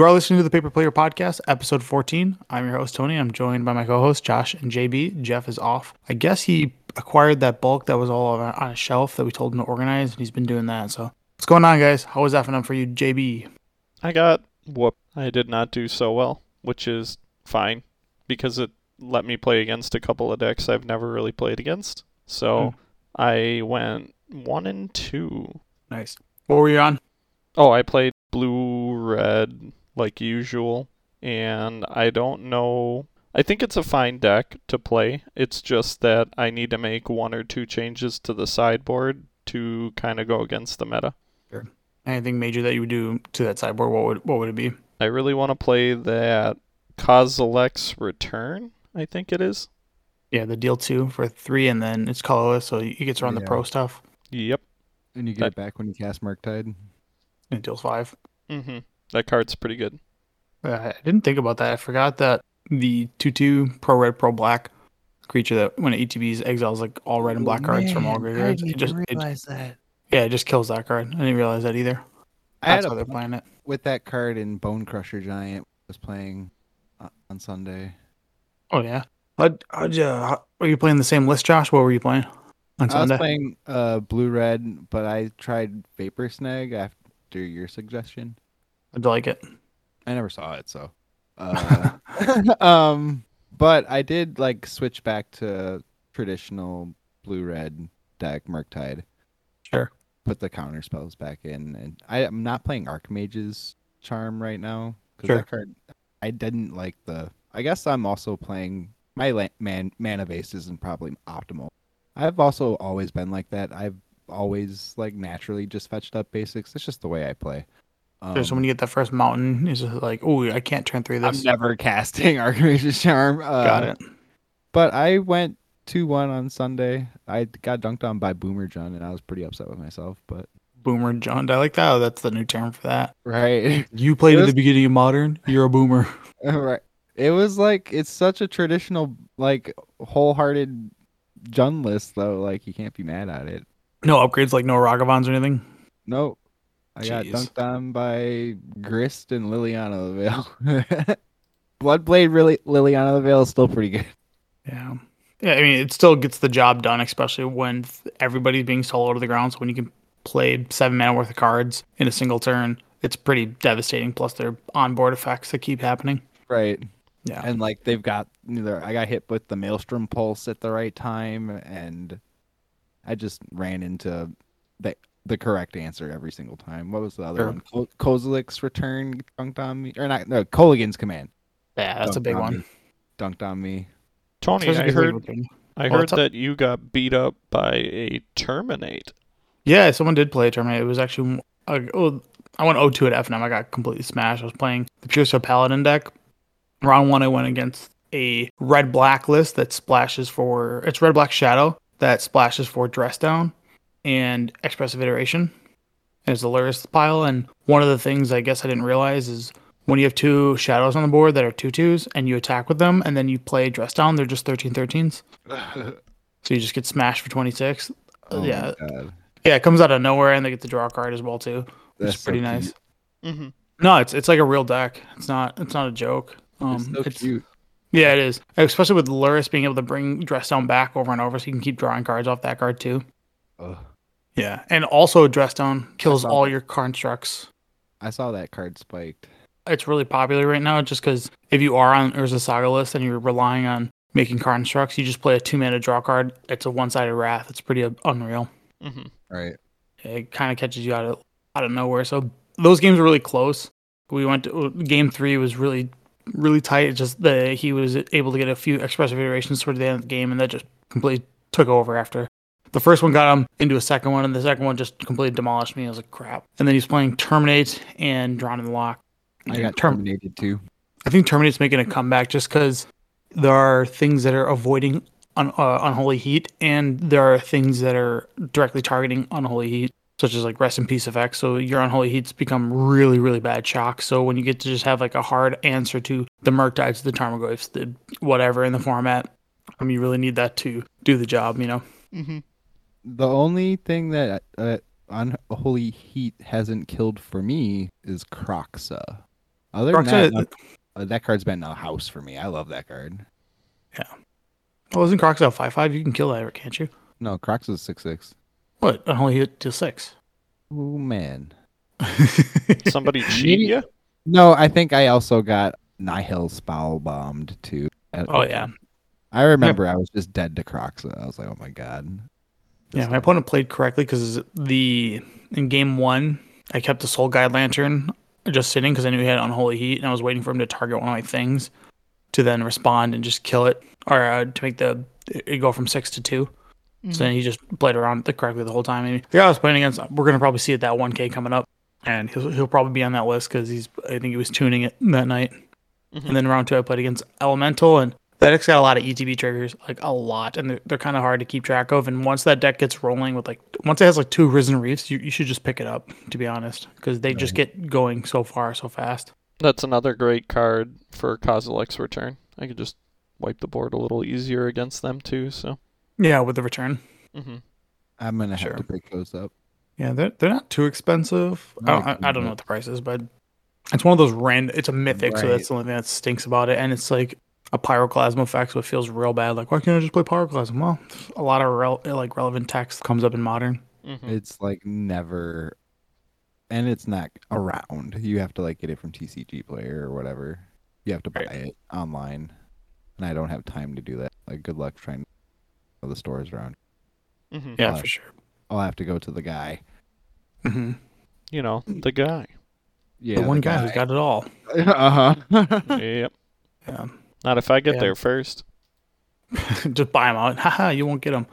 You are listening to the Paper Player Podcast, episode 14. I'm your host, Tony. I'm joined by my co-hosts, Josh and JB. Jeff is off. I guess he acquired that bulk that was all on a shelf that we told him to organize, and he's been doing that. So what's going on, guys? How was F&M for you, JB? I got whooped. I did not do so well, which is fine because it let me play against a couple of decks I've never really played against. So I went 1-2. Nice. What were you on? Oh, I played blue-red like usual, and I don't know. I think it's a fine deck to play. It's just that I need to make one or two changes to the sideboard to kind of go against the meta. Sure. Anything major that you would do to that sideboard, what would it be? I really want to play that Kozilek's Return, I think it is. Yeah, the deal 2 for 3, and then it's colorless, so you get to run the pro stuff. Yep. And you get it back when you cast Murktide. And it deals 5. Mm-hmm. That card's pretty good. I didn't think about that. I forgot that the 2/2 pro red, pro black creature that when it ETBs exiles like all red and black cards from all graveyards. I didn't realize that. Yeah, it just kills that card. I didn't realize that either. That's how they're playing it. With that card in Bone Crusher Giant was playing on Sunday. Oh yeah. Were you playing the same list, Josh? What were you playing on Sunday? I was playing blue red, but I tried Vapor Snag after your suggestion. I'd like it. I never saw it, so. But I did like switch back to traditional blue red deck Murktide. Sure. Put the counter spells back in, and I'm not playing Archmage's Charm right now because that card I didn't like the. I guess I'm also playing my mana base isn't probably optimal. I've also always been like that. I've always like naturally just fetched up basics. It's just the way I play. So when you get that first mountain, it's just like, oh, I can't turn 3 of this. I'm never casting Archmage's Charm. Got it. But I went 2-1 on Sunday. I got dunked on by Boomer John, and I was pretty upset with myself. But Boomer John, I like that. Oh, that's the new term for that. Right. You played at the beginning of Modern. You're a boomer. Right. It was like it's such a traditional, like wholehearted Jun list, though. Like you can't be mad at it. No upgrades, like no Ragavans or anything. No. I got dunked on by Grist and Liliana the Veil. Bloodblade Liliana the Veil is still pretty good. Yeah. Yeah, I mean, it still gets the job done, especially when everybody's being solo to the ground. So when you can play 7 mana worth of cards in a single turn, it's pretty devastating. Plus, their onboard effects that keep happening. Right. Yeah. And like they've got I got hit with the Maelstrom Pulse at the right time, and I just ran into the correct answer every single time. What was the other one? Kozilek's Return dunked on me, or not? No, Kolaghan's Command. Yeah, that's a big one. Dunked on me. Tony, I heard that you got beat up by a Terminate. Yeah, someone did play a Terminate. It was actually I went 0-2 at F&M. I got completely smashed. I was playing the Pure Steel Paladin deck. Round 1, I went against a red-black list that splashes for... It's red-black Shadow that splashes for Dress Down and Expressive Iteration. And it's a Luris pile. And one of the things I guess I didn't realize is when you have 2 shadows on the board that are 2/2s and you attack with them and then you play Dress Down, they're just 13/13s. So you just get smashed for 26. Yeah. Yeah, it comes out of nowhere and they get to draw a card as well too. Which is pretty nice. Mm-hmm. No, it's like a real deck. It's not a joke. It's cute. Yeah, it is. Especially with Luris being able to bring Dress Down back over and over so you can keep drawing cards off that card too. Yeah, and also Dress Down kills all your constructs. I saw that card spiked. It's really popular right now just because if you are on Urza Saga list and you're relying on making constructs, you just play a 2-mana draw card. It's a one-sided Wrath. It's pretty unreal. Mm-hmm. Right. It kind of catches you out of nowhere. So those games were really close. We went to game 3 was really, really tight. It's just that he was able to get a few expressive iterations toward the end of the game, and that just completely took over after. The first one got him into a second one, and the second one just completely demolished me. I was like, crap. And then he's playing Terminate and Drawn in the Lock. I got Terminated too. I think Terminate's making a comeback just because there are things that are avoiding Unholy Heat, and there are things that are directly targeting Unholy Heat, such as like Rest in Peace effects. So your Unholy Heats become really, really bad shock. So when you get to just have like a hard answer to the Murktides, the Tarmogoyfs, the whatever in the format, you really need that to do the job, you know? Mm-hmm. The only thing that Unholy Heat hasn't killed for me is Kroxa. Other than Kroxa, that, that card's been a house for me. I love that card. well, isn't Kroxa 5/5? You can kill that, can't you? No, Crocs is 6/6. What? I only hit to 6. Oh man. Somebody cheat you? No, I think I also got Nihil Spell bombed too. Oh yeah. I remember I was just dead to Crocs. I was like, oh my god. Yeah, my opponent played correctly because in game 1, I kept the Soul Guide Lantern just sitting because I knew he had Unholy Heat, and I was waiting for him to target one of my things to then respond and just kill it, or to make it go from 6 to 2. So then he just played around correctly the whole time. And the guy I was playing against, we're gonna probably see it that 1K coming up, and he'll probably be on that list because I think he was tuning it that night. And then round 2, I played against Elemental, and that deck's got a lot of ETB triggers, like a lot, and they're kind of hard to keep track of. And once that deck gets rolling with once it has 2 Risen Reefs, you should just pick it up, to be honest, because they just get going so far so fast. That's another great card for Kozilek's return. I could just wipe the board a little easier against them too. So yeah, with the return. I'm gonna have to pick those up. Yeah, they're not too expensive. No, I don't know what the price is, but it's one of those random. It's a mythic, so Right. that's the only thing that stinks about it. And it's like a Pyroclasm effect, so it feels real bad. Like, why can't I just play Pyroclasm? Well, a lot of relevant text comes up in Modern. It's like never, and it's not around. You have to get it from TCG Player or whatever. You have to buy it online, and I don't have time to do that. Good luck trying to know the stores around. Yeah, for sure. I'll have to go to the guy. You know, the guy. Yeah, the one guy who's got it all. Yep. Yeah. Not if I get there first. Just buy them out. Haha, you won't get them.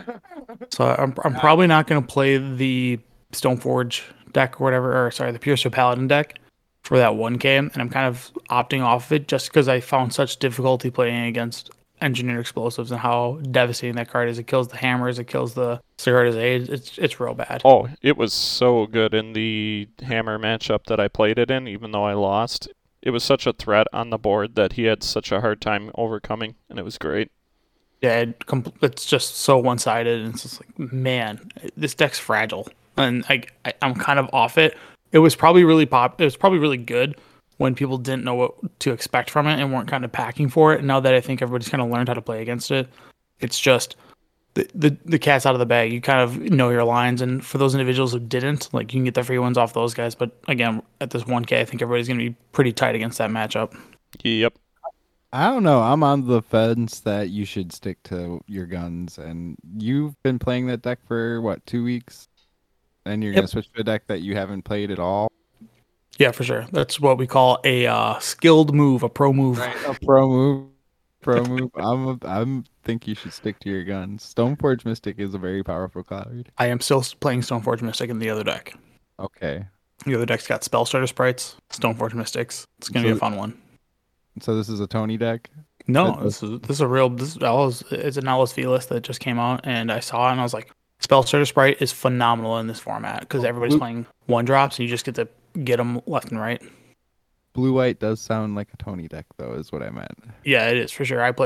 So I'm probably not going to play the Stoneforge deck or whatever, or sorry, the Pure Steel Paladin deck for that 1K, and I'm kind of opting off of it just because I found such difficulty playing against Engineered Explosives and how devastating that card is. It kills the hammers, it kills the Sigarda's Aid. It's real bad. Oh, it was so good in the hammer matchup that I played it in, even though I lost. It was such a threat on the board that he had such a hard time overcoming, and it was great. Yeah, it's just so one-sided, and it's just like, man, this deck's fragile, and I'm kind of off it. It was probably really It was probably really good when people didn't know what to expect from it and weren't kind of packing for it. And now that I think everybody's kind of learned how to play against it, it's just the cat's out of the bag. You kind of know your lines, and for those individuals who didn't, you can get the free ones off those guys. But again, at this 1K, I think everybody's going to be pretty tight against that matchup. Yep. I don't know. I'm on the fence that you should stick to your guns, and you've been playing that deck for 2 weeks, and you're gonna switch to a deck that you haven't played at all. Yeah, for sure. That's what we call a skilled move, a pro move. Right, a pro move. Pro move. I'm think you should stick to your guns. Stoneforge Mystic is a very powerful card. I am still playing Stoneforge Mystic in the other deck. Okay. The other deck's got Spell Starter Sprites, Stoneforge Mystics. It's gonna be a fun one. So this is a Tony deck? No, this is a real. It's an LSV list that just came out, and I saw it, and I was like, Spell Starter Sprite is phenomenal in this format because everybody's playing 1-drops, and you just get to get them left and right. Blue white does sound like a Tony deck, though, is what I meant. Yeah, it is for sure. I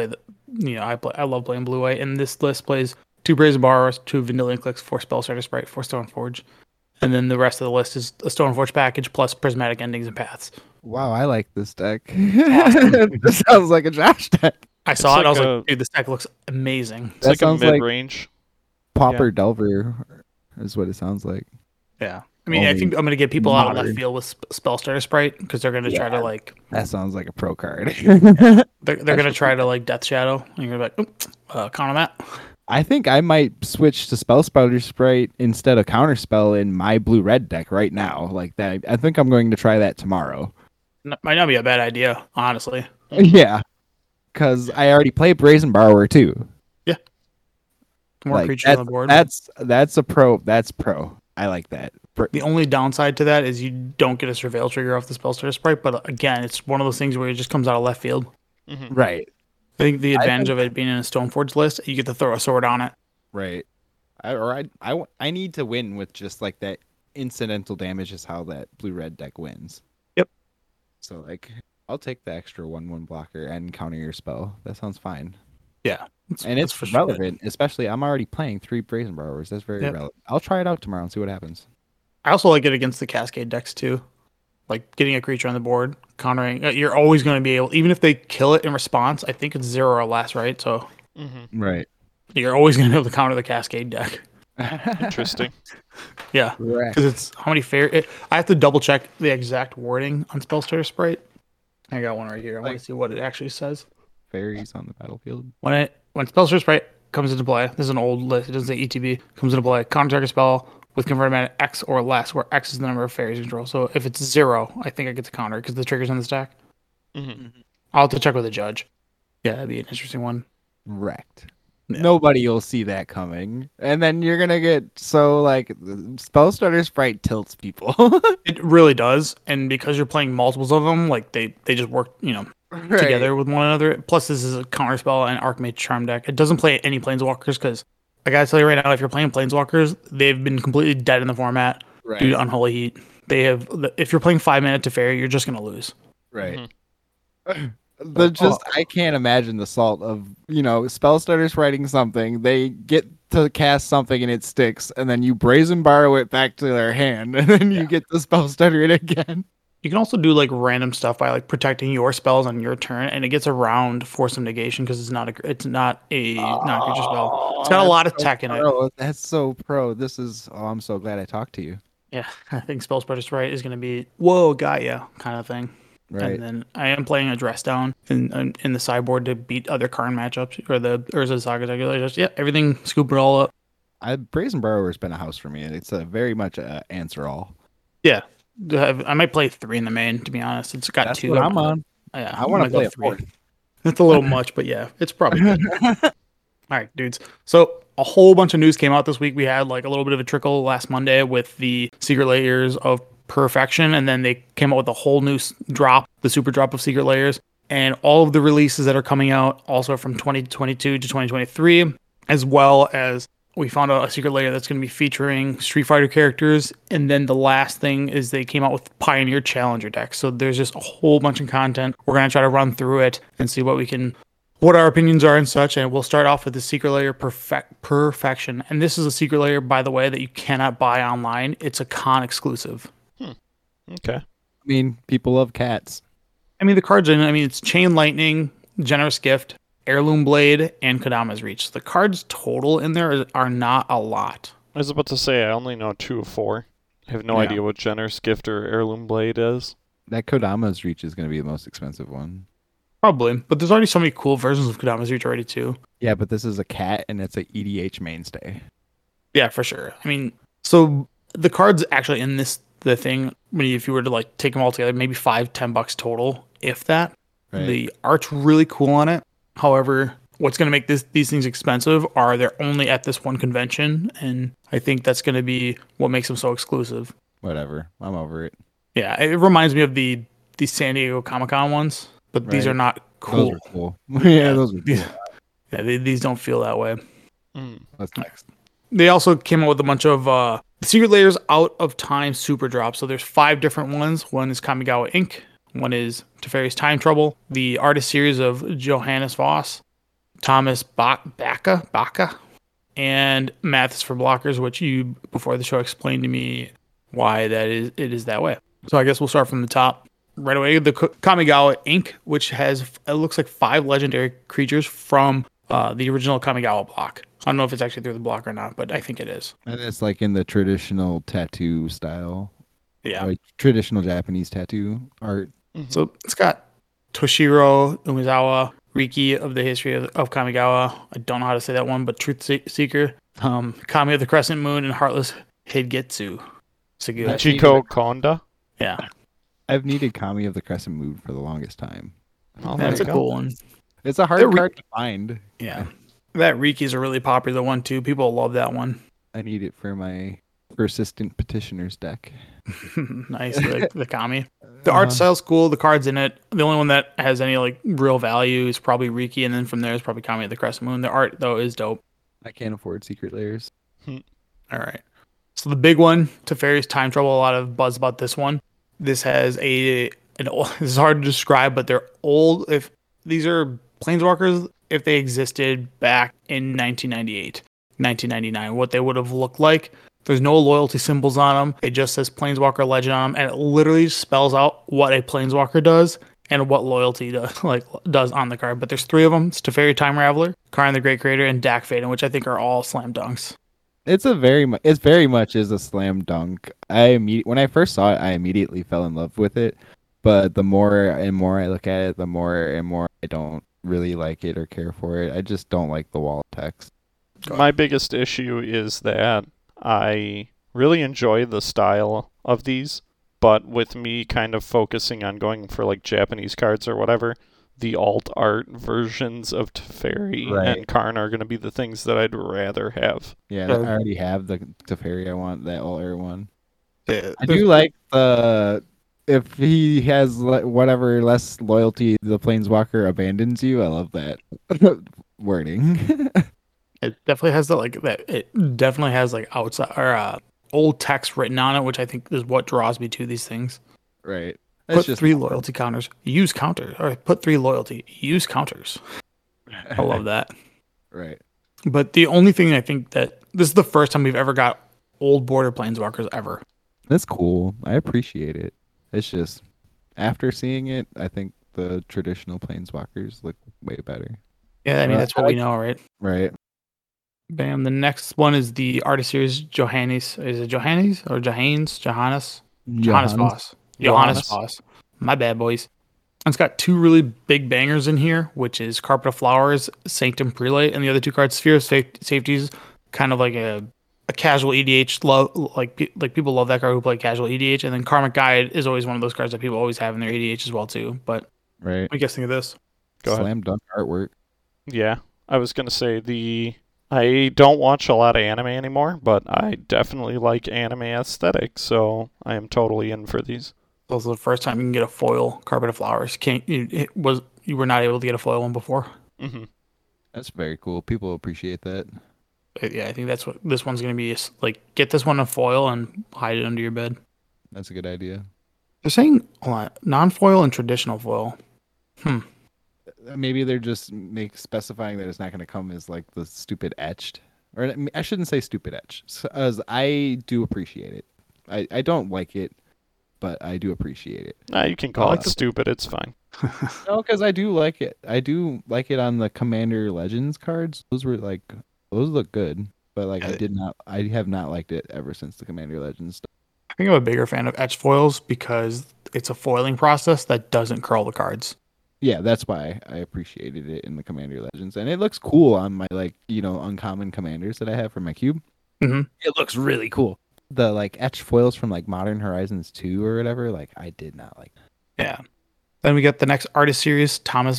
love playing blue white, and this list plays 2 Brazen Borrowers, 2 Vendilion Clicks, 4 Spell Starter Sprite, 4 Stoneforge, and then the rest of the list is a Stoneforge package plus Prismatic Endings and Paths. Wow, I like this deck. This sounds like a Josh deck. I saw it. I was like, dude, this deck looks amazing. It's like a mid-range. Pauper Delver is what it sounds like. Yeah. I mean, I think I'm going to get people out of left field with Spell Starter Sprite because they're going to try to That sounds like a pro card. They're going to try to Death Shadow. And you're like, counter that. I think I might switch to Spell Starter Sprite instead of Counterspell in my blue-red deck right now. That. I think I'm going to try that tomorrow. Might not be a bad idea, honestly. Yeah, because I already play Brazen Borrower too. Yeah, more creatures on the board. That's a pro. That's pro. I like that. The only downside to that is you don't get a Surveil trigger off the Spell Starter Sprite, but again, it's one of those things where it just comes out of left field. Mm-hmm. Right. I think the advantage of it being in a Stoneforge list, you get to throw a sword on it. Right. I need to win with just that incidental damage is how that blue-red deck wins. Yep. So I'll take the extra 1/1 blocker and counter your spell. That sounds fine. Yeah. It's for relevant, especially I'm already playing 3 Brazen Borrowers. That's very relevant. I'll try it out tomorrow and see what happens. I also like it against the Cascade decks too. like getting a creature on the board, countering. You're always going to be able, even if they kill it in response. I think it's 0 or less, right? So Right. you're always going to be able to counter the Cascade deck. Interesting. Yeah, Correct. because it's how many fairy. I have to double check the exact wording on Spellstutter Sprite. I got one right here. I want to see what it actually says. Fairies on the battlefield. When Spellstutter Sprite comes into play, this is an old list. It doesn't say ETB. Comes into play. Counter target spell with converted mana X or less, where X is the number of fairies you control. So if it's 0, I think I get the counter because the trigger's in the stack. I'll have to check with the judge. Yeah, that'd be an interesting one. Wrecked. Yeah. Nobody will see that coming. And then you're going to get so, like, Spellstutter Sprite tilts people. It really does, and because you're playing multiples of them, like they just work, together with one another. Plus, this is a counterspell and Archmage Charm deck. It doesn't play any Planeswalkers because I gotta tell you right now, if you're playing Planeswalkers, they've been completely dead in the format due to Unholy Heat. They have. If you're playing 5-mana Teferi, you're just gonna lose. Right. I can't imagine the salt of, Spellstarters writing something, they get to cast something and it sticks, and then you brazen borrow it back to their hand, and then you get the Spellstarter it again. You can also do like random stuff by like protecting your spells on your turn, and it gets around Force of Negation because it's not a non-creature spell. It's got a lot of tech in it. That's so pro. I'm so glad I talked to you. Yeah, I think Spellspreader Sprite is going to be whoa, got ya kind of thing. Right. And then I am playing a dress down in the sideboard to beat other Karn matchups or the Urza Saga regulators. Yeah, everything scoop it all up. Brazen Borrower has been a house for me, and it's very much a answer all. Yeah, I might play 3 in the main. To be honest, it's got That's 2. What I'm on. Yeah, I want to play a 3. It's a little much, but yeah, it's probably good. All right, dudes. So a whole bunch of news came out this week. We had like a little bit of a trickle last Monday with the Secret Layers of Perfection, and then they came out with a whole new drop, the super drop of Secret Layers, and all of the releases that are coming out also from 2022 to 2023, as well as we found out a Secret Layer that's going to be featuring Street Fighter characters, and then the last thing is they came out with Pioneer Challenger decks. So there's just a whole bunch of content. We're going to try to run through it and see what our opinions are and such, and we'll start off with the Secret Layer Perfection. And this is a Secret Layer, by the way, that you cannot buy online. It's a con exclusive. Okay. I mean, people love cats. I mean, the cards in it, it's Chain Lightning, Generous Gift, Heirloom Blade, and Kodama's Reach. The cards total in there are not a lot. I was about to say, I only know 2 of 4. I have no idea what Generous Gift or Heirloom Blade is. That Kodama's Reach is going to be the most expensive one. Probably, but there's already so many cool versions of Kodama's Reach already, too. Yeah, but this is a cat, and it's a EDH mainstay. Yeah, for sure. So the cards actually in the thing, if you were to like take them all together, maybe $5-10 total, if that. Right. The art's really cool on it. However, what's going to make these things expensive are they're only at this one convention, and I think that's going to be what makes them so exclusive. Whatever, I'm over it. Yeah, it reminds me of the San Diego Comic-Con ones, but these are not cool. Those are cool. Yeah, those are cool. Yeah, these don't feel that way. What's next? They also came out with a bunch of Secret Layers Out of Time super drops. So there's 5 different ones. One is Kamigawa Inc. One is Teferi's Time Trouble. The artist series of Johannes Voss, Thomas Baca, and Maths for Blockers, which you, before the show, explained to me why it is that way. So I guess we'll start from the top. Right away, the Kamigawa Inc., which has, it looks like 5 legendary creatures from the original Kamigawa block. I don't know if it's actually through the block or not, but I think it is. And it's like in the traditional tattoo style. Yeah. Like traditional Japanese tattoo art. Mm-hmm. So it's got Toshiro Umezawa, Riki of the History of Kamigawa. I don't know how to say that one, but Truth Seeker. Kami of the Crescent Moon, and Heartless Higetsu. Michiko Konda? Yeah. I've needed Kami of the Crescent Moon for the longest time. Oh, that's a cool one. It's a hard card to find. Yeah. That Riki's a really popular one, too. People love that one. I need it for my Persistent Petitioners deck. Nice, the Kami. The art style's cool. The cards in it. The only one that has any like real value is probably Riki, and then from there is probably Kami of the Crescent Moon. The art, though, is dope. I can't afford Secret Layers. All right. So the big one, Teferi's Time Trouble. A lot of buzz about this one. This has this is hard to describe, but they're old. If these are Planeswalkers, if they existed back in 1998, 1999, what they would have looked like. There's no loyalty symbols on them. It just says Planeswalker Legend on them, and it literally spells out what a Planeswalker does and what loyalty does on the card. But there's 3 of them: it's Teferi Time Raveler, Karn the Great Creator, and Dak Faden, which I think are all slam dunks. It's very much is a slam dunk. When I first saw it, I immediately fell in love with it. But the more and more I look at it, the more and more I don't really like it or care for it. I just don't like the wall text. My biggest issue is that I really enjoy the style of these, but with me kind of focusing on going for like Japanese cards or whatever, the alt art versions of Teferi and Karn are going to be the things that I'd rather have. Yeah, I already have the Teferi. I want that alt art one. Yeah, I do like the if he has whatever less loyalty, the Planeswalker abandons you. I love that wording. It definitely has It definitely has like outside or old text written on it, which I think is what draws me to these things. Right. Put 3 loyalty counters. Use counters. Or put 3 loyalty. Use counters. I love that. Right. But the only thing I think that this is the first time we've ever got old border planeswalkers ever. That's cool. I appreciate it. It's just after seeing it, I think the traditional planeswalkers look way better. Yeah, I mean that's what we know, right? Right. Bam. The next one is the Artist Series Johannes. Is it Johannes or Johannes? Johannes Voss. Johannes Voss. My bad, boys. It's got 2 really big bangers in here, which is Carpet of Flowers, Sanctum Prelate, and the other 2 cards, Sphere of Safeties, kind of like a casual EDH. Like people love that card who play casual EDH, and then Karmic Guide is always one of those cards that people always have in their EDH as well too. But right, what do you guys think of this? Slam dunk artwork. Yeah, I was gonna say I don't watch a lot of anime anymore, but I definitely like anime aesthetic, so I am totally in for these. This is the first time you can get a foil Carpet of Flowers. You were not able to get a foil one before. Mm-hmm. That's very cool. People appreciate that. Yeah, I think that's what this one's going to be. Like, get this one in foil and hide it under your bed. That's a good idea. They're saying non-foil and traditional foil. Maybe they're just specifying that it's not going to come as like the stupid etched. Or I shouldn't say stupid etched, as I do appreciate it. I don't like it, but I do apprieappreciate it. Nah, you can call it stupid. It's fine. No, because I do like it. I do like it on the Commander Legends cards. Those look good. But like I have not liked it ever since the Commander Legends stuff. I think I'm a bigger fan of etched foils because it's a foiling process that doesn't curl the cards. Yeah, that's why I appreciated it in the Commander Legends, and it looks cool on my uncommon commanders that I have for my cube. Mm-hmm. It looks really cool. The etched foils from like Modern Horizons 2 or whatever, I did not like. Yeah. Then we got the next Artist Series, Thomas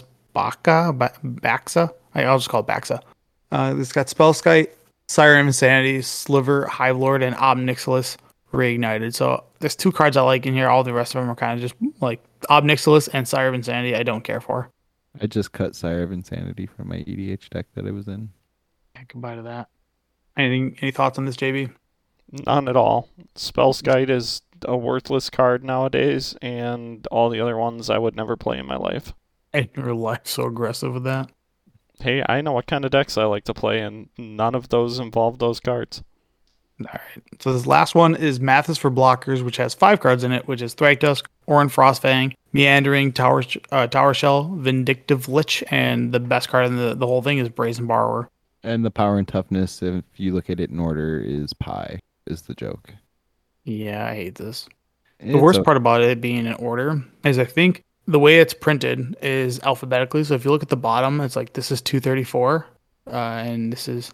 Baxa. I'll just call it Baxa. It's got Spellskite, Sire of Insanity, Sliver, Hive Lord, and Ob Nixilis Reignited. So there's 2 cards I like in here. All the rest of them are kind of just like Ob Nixilis and Sire of Insanity I don't care for. I just cut Sire of Insanity from my EDH deck that I was in. I can buy to that. Any thoughts on this, JB? None at all. Spellskite is a worthless card nowadays, and all the other ones I would never play in my life. And your life's so aggressive with that. Hey, I know what kind of decks I like to play, and none of those involve those cards. All right. So this last one is Mathis for Blockers, which has 5 cards in it, which is Thragtusk, Orin Frostfang, Meandering, Tower Shell, Vindictive Lich, and the best card in the whole thing is Brazen Borrower. And the power and toughness, if you look at it in order, is pi, is the joke. Yeah, I hate this. The worst part about it being in order is I think the way it's printed is alphabetically. So if you look at the bottom, it's like this is 234, and this is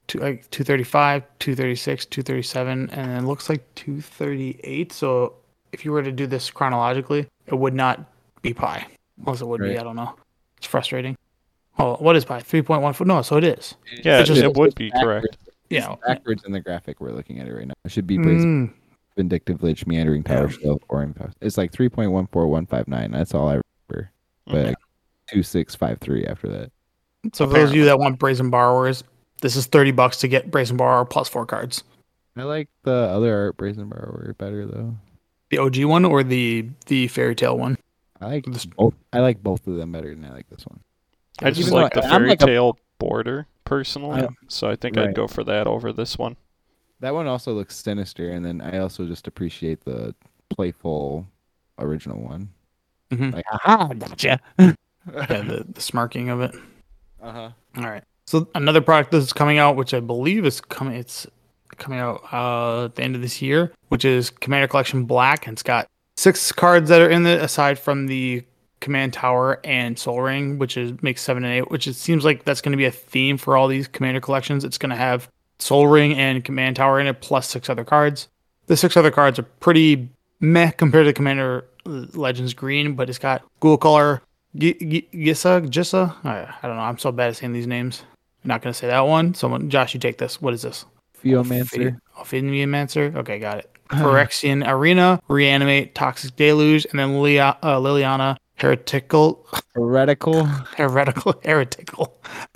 235, 236, 237, and it looks like 238. So if you were to do this chronologically, it would not be pi. Unless it would be, I don't know. It's frustrating. Oh, what is pi? 3.14? No, so it is. Yeah, it would be correct. Yeah, backwards in the graphic we're looking at it right now. It should be Brazen, Vindictive Lich, Meandering Tower Shell, or it's like 3.14159. That's all I remember. But 2653 after that. So for those of you that want Brazen Borrowers, this is $30 to get Brazen Borrower plus 4 cards. I like the other art Brazen Borrower better though. The OG one or the Fairy Tale one? I like both. I like both of them better than I like this one. I just like the Fairy Tale border personally, so I think I'd go for that over this one. That one also looks sinister, and then I also just appreciate the playful original one. Mhm. Like, haha, gotcha. Yeah, the smirking of it. Uh-huh. All right. So another product that's coming out, which I believe is coming, it's coming out at the end of this year, which is Commander Collection Black, and it's got 6 cards that are in it aside from the Command Tower and Soul Ring, which is makes 7 and 8. Which it seems like that's going to be a theme for all these Commander collections. It's going to have Soul Ring and Command Tower in it, plus 6 other cards. The 6 other cards are pretty meh compared to Commander Legends Green, but it's got Ghoul Color, Gissa. I don't know. I'm so bad at saying these names. I'm not gonna say that one. Someone, Josh, you take this. What is this? Theomancer. Ophidianmancer. Okay, got it. Phyrexian Arena, Reanimate, Toxic Deluge, and then Liliana Heretical. Heretical.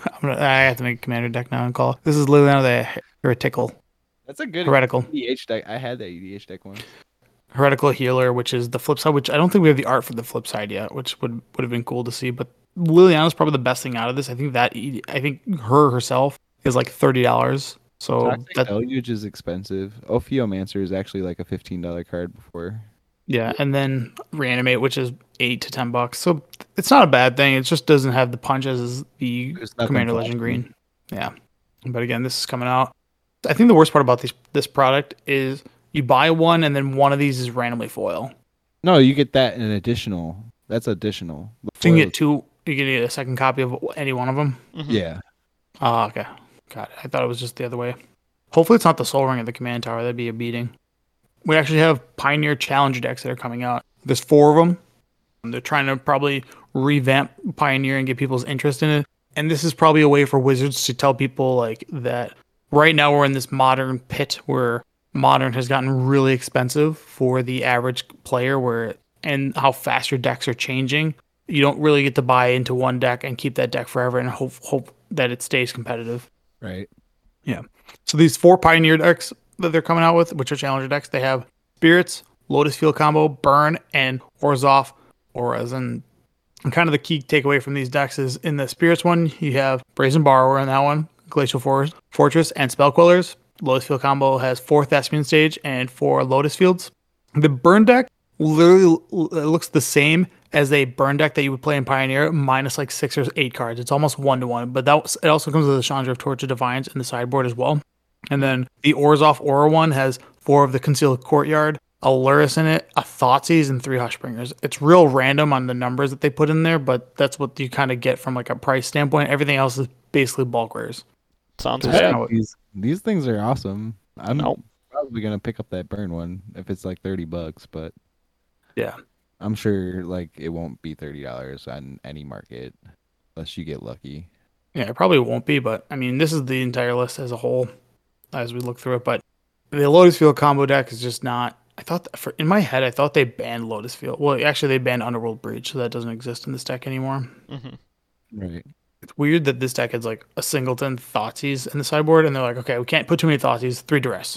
I have to make a commander deck now and call. This is Liliana the Heretical. That's a good Heretical. EDH deck. I had that EDH deck once. Heretical Healer, which is the flip side, which I don't think we have the art for the flip side yet, which would have been cool to see. But Liliana's probably the best thing out of this. I think her herself is like $30. So Toxic Deluge is expensive. Ophiomancer is actually like a $15 card before. Yeah, and then Reanimate, which is $8 to $10. So it's not a bad thing. It just doesn't have the punches as the Commander Legend Green. Yeah, but again, this is coming out. I think the worst part about this product is you buy one and then one of these is randomly foil. No, you get that in additional. That's additional. So you can get 2. You can get a second copy of any one of them. Mm-hmm. Yeah. Oh, okay. Got it. I thought it was just the other way. Hopefully it's not the Soul Ring of the Command Tower. That'd be a beating. We actually have Pioneer Challenge decks that are coming out. There's 4 of them. They're trying to probably revamp Pioneer and get people's interest in it. And this is probably a way for Wizards to tell people like that right now we're in this modern pit where Modern has gotten really expensive for the average player and how fast your decks are changing. You don't really get to buy into one deck and keep that deck forever and hope that it stays competitive. Right. Yeah. So these 4 Pioneer decks that they're coming out with, which are Challenger decks, they have Spirits, Lotus Field Combo, Burn, and Orzhov Auras. And kind of the key takeaway from these decks is in the Spirits one, you have Brazen Borrower in that one, Glacial Fortress, and Spell Quellers. Lotus Field Combo has 4 Thespian Stage and 4 Lotus Fields. The Burn deck literally looks the same as a Burn deck that you would play in Pioneer, minus like 6 or 8 cards. It's almost 1-to-1, but it also comes with a Chandra of Torch of Defiance in the sideboard as well. And then the Orzhov Aura one has 4 of the Concealed Courtyard, a Lurrus in it, a Thoughtseize, and 3 Hushbringers. It's real random on the numbers that they put in there, but that's what you kind of get from like a price standpoint. Everything else is basically bulk rares. Sounds Just bad. how it- These things are awesome. I'm Nope. probably gonna pick up that Burn one if it's like $30, but Yeah. I'm sure like it won't be $30 on any market unless you get lucky. Yeah, it probably won't be, but I mean, this is the entire list as a whole as we look through it. But the Lotus Field combo deck is just not. In my head, I thought they banned Lotus Field. Well, actually, they banned Underworld Breach, so that doesn't exist in this deck anymore. Mm-hmm. Right. It's weird that this deck has like a singleton Thoughtseize in the sideboard, and they're like, okay, we can't put too many Thoughtseize, 3 Duress.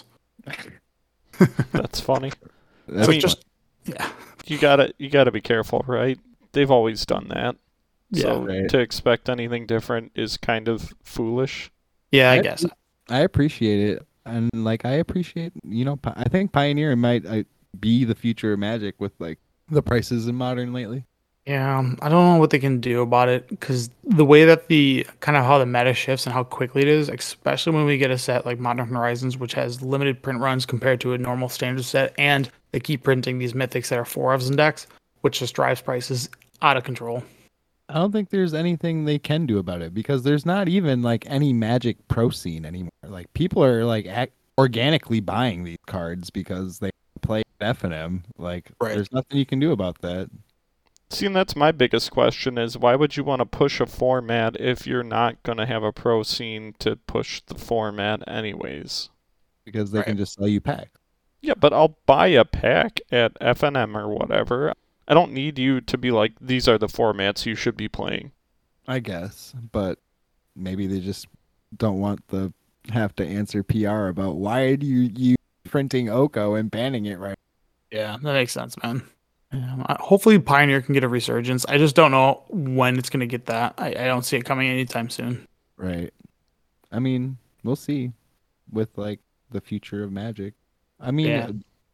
That's funny. That's I mean, Yeah. you gotta be careful, right? They've always done that. So right. to expect anything different is kind of foolish. Yeah, I guess. I appreciate it, and like I appreciate, I think Pioneer might be the future of Magic with like the prices in Modern lately. Yeah, I don't know what they can do about it because the way that how the meta shifts and how quickly it is, especially when we get a set like Modern Horizons, which has limited print runs compared to a normal standard set, and they keep printing these mythics that are 4-ofs in decks, which just drives prices out of control. I don't think there's anything they can do about it because there's not even like any Magic pro scene anymore. Like people are like organically buying these cards because they play FNM. Like There's nothing you can do about that. See, and that's my biggest question is why would you want to push a format if you're not going to have a pro scene to push the format anyways? Because they can just sell you packs. Yeah, but I'll buy a pack at FNM or whatever. I don't need you to be like, these are the formats you should be playing. I guess, but maybe they just don't want to have to answer PR about why do you printing Oko and banning it right. Yeah, that makes sense, man. Hopefully Pioneer can get a resurgence. I just don't know when it's going to get that. I don't see it coming anytime soon. Right. I mean, we'll see with like the future of Magic. I mean, Yeah.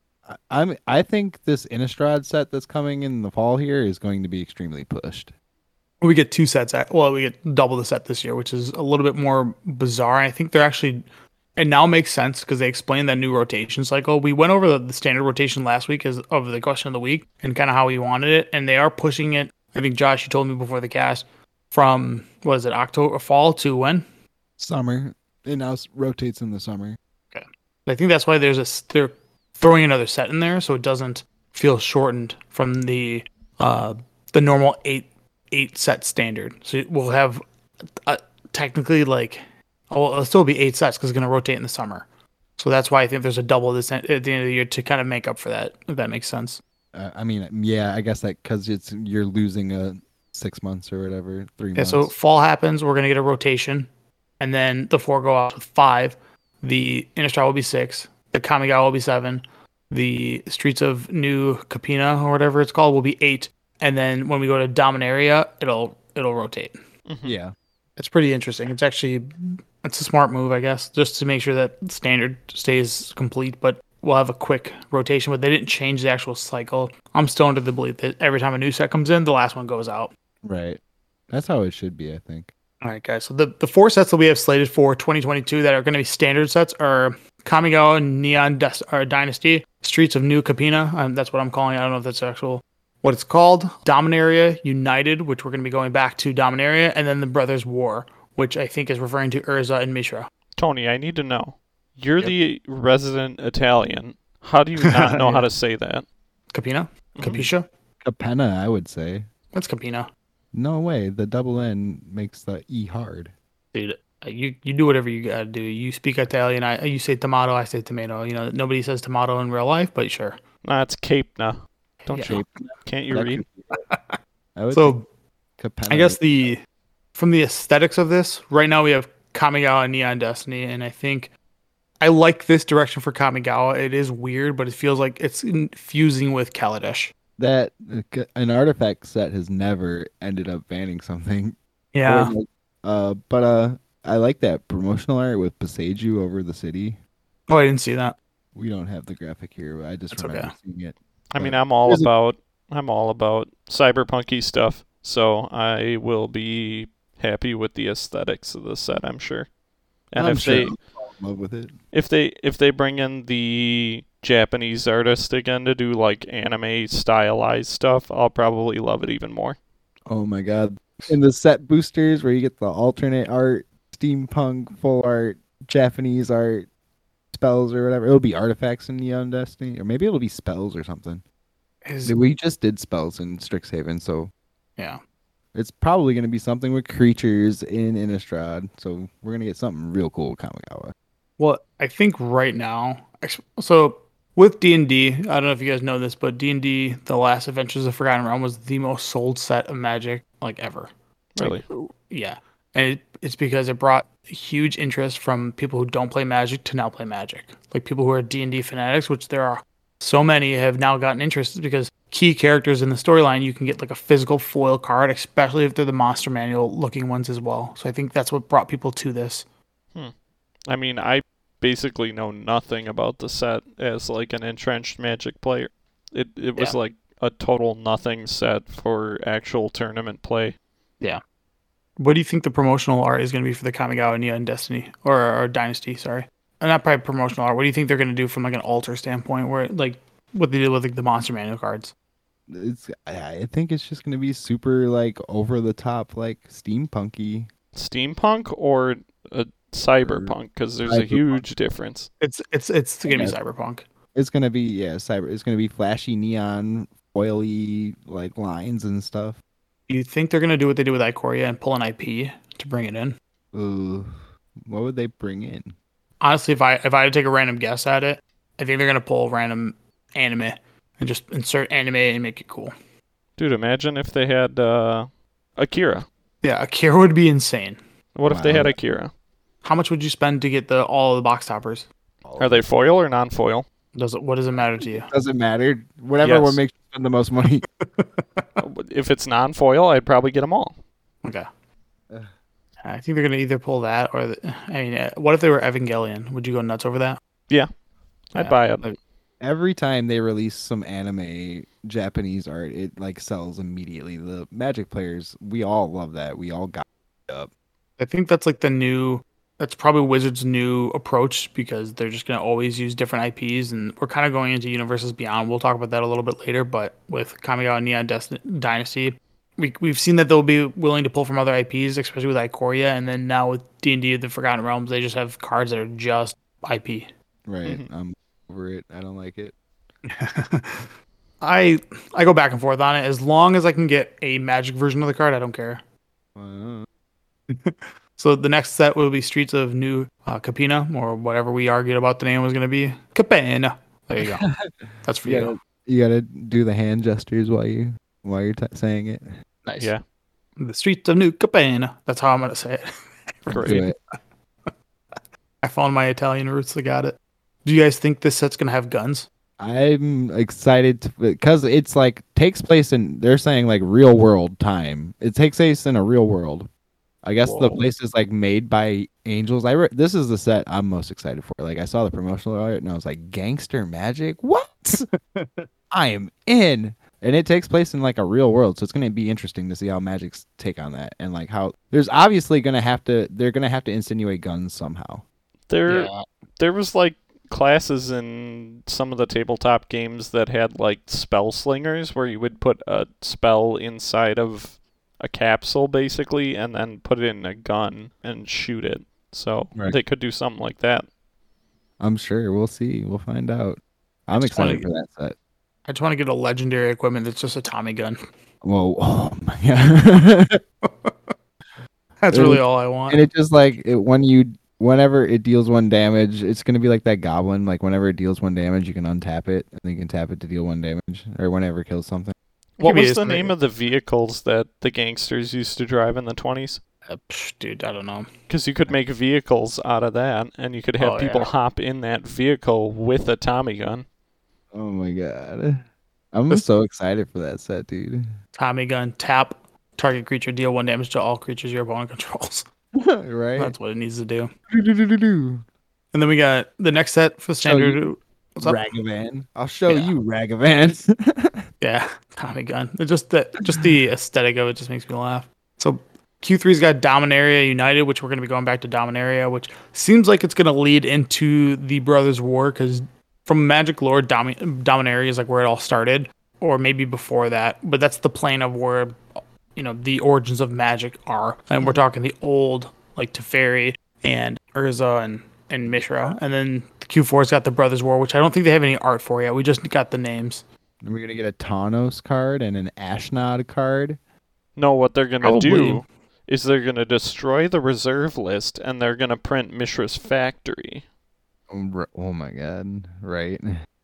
I think this Innistrad set that's coming in the fall here is going to be extremely pushed. We get 2 sets. Well, we get double the set this year, which is a little bit more bizarre. I think they're actually, it now makes sense because they explained that new rotation cycle. We went over the standard rotation last week as of the question of the week and kind of how we wanted it, and they are pushing it. I think Josh, you told me before the cast, from what is it, October, fall to when? Summer. It now rotates in the summer. Okay, I think that's why they're throwing another set in there so it doesn't feel shortened from the normal eight set standard. So we'll have technically it'll still be 8 sets because it's going to rotate in the summer. So that's why I think there's a double this at the end of the year to kind of make up for that, if that makes sense. I mean, yeah, I guess that because you're losing 6 months or whatever, 3 months. So fall happens, we're going to get a rotation, and then the 4 go out with 5. The Innistrad will be 6. The Kamigawa will be 7. The Streets of New Capena or whatever it's called will be 8. And then when we go to Dominaria, it'll rotate. Mm-hmm. Yeah. It's pretty interesting. It's a smart move, I guess, just to make sure that standard stays complete, but we'll have a quick rotation. But they didn't change the actual cycle. I'm still under the belief that every time a new set comes in, the last one goes out. Right. That's how it should be, I think. All right, guys. So the 4 sets that we have slated for 2022 that are going to be standard sets are Kamigawa Neon Dynasty, Streets of New Capena. That's what I'm calling it. I don't know if that's what it's called. Dominaria United, which we're going to be going back to Dominaria, and then the Brothers War, which I think is referring to Urza and Mishra. Tony, I need to know. You're the resident Italian. How do you not know how to say that? Capena? Mhm. Capiscia? Capenna, I would say. That's Capena. No way. The double N makes the E hard. Dude, you do whatever you gotta do. You speak Italian. You say tomato, I say tomato. Nobody says tomato in real life, but sure. Nah, it's Capena. Don't Yeah. you? Can't you read? I would So, Capenna. I guess from the aesthetics of this, right now we have Kamigawa and Neon Destiny, and I think I like this direction for Kamigawa. It is weird, but it feels like it's fusing with Kaladesh. that an artifact set has never ended up banning something. Yeah. But I like that promotional art with Paseju over the city. Oh, I didn't see that. We don't have the graphic here, but I just That's remember okay. seeing it. I mean, But I'm all there's a- about cyberpunky stuff, so I will be happy with the aesthetics of the set, I'm sure. And I'm if sure they I'll fall in love with it. if they bring in the Japanese artist again to do like anime stylized stuff, I'll probably love it even more. Oh my god. In the set boosters where you get the alternate art, steampunk, full art, Japanese art, spells or whatever. It'll be artifacts in Neon Destiny. Or maybe it'll be spells or something. We just did spells in Strixhaven, so Yeah. it's probably going to be something with creatures in Innistrad. So we're going to get something real cool with Kamigawa. Well, I think right now, so with D&D, I don't know if you guys know this, but D&D, The Last Adventures of Forgotten Realm was the most sold set of Magic ever. Really? Yeah. And it's because it brought huge interest from people who don't play Magic to now play Magic. Like people who are D&D fanatics, which there are so many, have now gotten interested because key characters in the storyline, you can get like a physical foil card, especially if they're the Monster Manual looking ones as well. So I think that's what brought people to this. I mean, I basically know nothing about the set as like an entrenched Magic player. It was like a total nothing set for actual tournament play. What do you think the promotional art is going to be for the Kamigawa Neon Destiny or Dynasty? Sorry, not probably promotional art. What do you think they're going to do from like an altar standpoint, where like what they did with like the Monster Manual cards? I think it's just going to be super like over the top, like steampunky. Steampunk or a cyberpunk? Because there's a Cyberpunk. huge difference. It's going to be Yeah. cyberpunk. It's going to be It's going to be flashy neon, foily like lines and stuff. Do you think they're going to do what they did with Ikoria and pull an IP to bring it in? Ooh, what would they bring in? Honestly, if I had to take a random guess at it, I think they're going to pull random anime and just insert anime and make it cool. Dude, imagine if they had Akira. Yeah, Akira would be insane. What if they Wow. had Akira? How much would you spend to get all the box toppers? Are they foil or non-foil? What does it matter to you? Doesn't matter. Whatever Yes. one makes you spend the most money. If it's non-foil, I'd probably get them all. Okay. Ugh. I think they're going to either pull that or, what if they were Evangelion? Would you go nuts over that? I'd buy it. Like, Every time they release some anime Japanese art, it like sells immediately. The Magic players, we all love that. We all got it up. I think that's like that's probably Wizards' new approach because they're just going to always use different IPs. And we're kind of going into Universes Beyond. We'll talk about that a little bit later. But with Kamigawa Neon Dynasty, we've seen that they'll be willing to pull from other IPs, especially with Ikoria. And then now with D&D, the Forgotten Realms, they just have cards that are just IP. Right. I'm over it. I don't like it. I go back and forth on it. As long as I can get a Magic version of the card, I don't care. So the next set will be Streets of New Capena, or whatever we argued about the name was going to be. Capena. There you go. That's for you. You gotta do the hand gestures while you're saying it. Nice. Yeah. The Streets of New Capena. That's how I'm going to say it. Great. Do it. I found my Italian roots. I got it. Do you guys think this set's going to have guns? I'm excited because it's like takes place in, they're saying like real world time. It takes place in a real world. I guess the place is like made by angels. This is the set I'm most excited for. Like I saw the promotional art and I was like, gangster magic? What? I am in. And it takes place in like a real world, so it's going to be interesting to see how Magic's take on that and like how there's obviously they're going to have to insinuate guns somehow. There was like classes in some of the tabletop games that had like spell slingers where you would put a spell inside of a capsule basically and then put it in a gun and shoot it. So they could do something like that. I'm sure. We'll see. We'll find out. I'm excited for that set. I just want to get a legendary equipment that's just a Tommy gun. Whoa. Oh my god. That's really all I want. And it just like whenever it deals one damage, it's gonna be like that goblin. Like whenever it deals one damage, you can untap it, and then you can tap it to deal one damage, or whenever it kills something. What was the name of the vehicles that the gangsters used to drive in the 20s? Dude, I don't know. Because you could make vehicles out of that, and you could have people hop in that vehicle with a Tommy gun. Oh my god. I'm so excited for that set, dude. Tommy gun, tap, target creature, deal 1 damage to all creatures your opponent controls. Right? That's what it needs to do. Do. And then we got the next set for standard. What's up? Ragavan. I'll show you Ragavan. Yeah, Tommy gun. Just the aesthetic of it just makes me laugh. So Q3's got Dominaria United, which we're going to be going back to Dominaria, which seems like it's going to lead into the Brothers' War, because from Magic lore, Dominaria is like where it all started, or maybe before that. But that's the plane of where, the origins of Magic are. And we're talking the old, like Teferi and Urza and Mishra. And then the Q4's got the Brothers' War, which I don't think they have any art for yet. We just got the names. And we're going to get a Tawnos card and an Ashnod card. No, what they're going to do is they're going to destroy the reserve list, and they're going to print Mishra's Factory. Oh my god, right.